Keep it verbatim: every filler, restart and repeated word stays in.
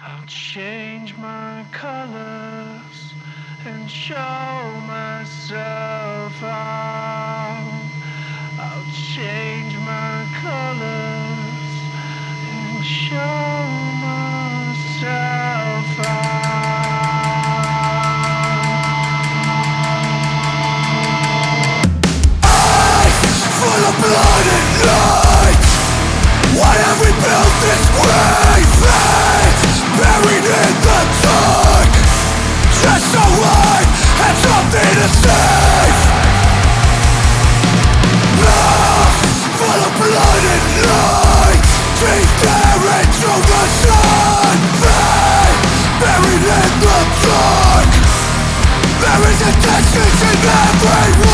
I'll change my colors and show myself out. I'll change my colors and show myself out. Full of blood and light, why have we built this grave? Buried in the dark, just so I had something to save. Ah, full of blood and light, teeth staring through the sun. They, buried in the dark, there is a distance in every